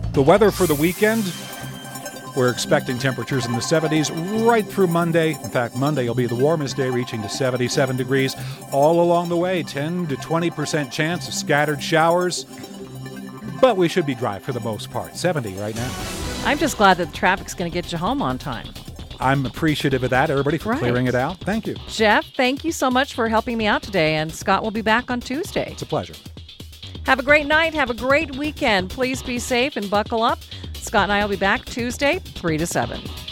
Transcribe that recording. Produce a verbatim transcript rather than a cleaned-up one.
The weather for the weekend, we're expecting temperatures in the seventies right through Monday. In fact, Monday will be the warmest day, reaching to seventy-seven degrees. All along the way, ten to twenty percent chance of scattered showers. But we should be dry for the most part. seventy right now. I'm just glad that the traffic's going to get you home on time. I'm appreciative of that, everybody, for right. clearing it out. Thank you. Jeff, thank you so much for helping me out today, and Scott will be back on Tuesday. It's a pleasure. Have a great night. Have a great weekend. Please be safe and buckle up. Scott and I will be back Tuesday, three to seven.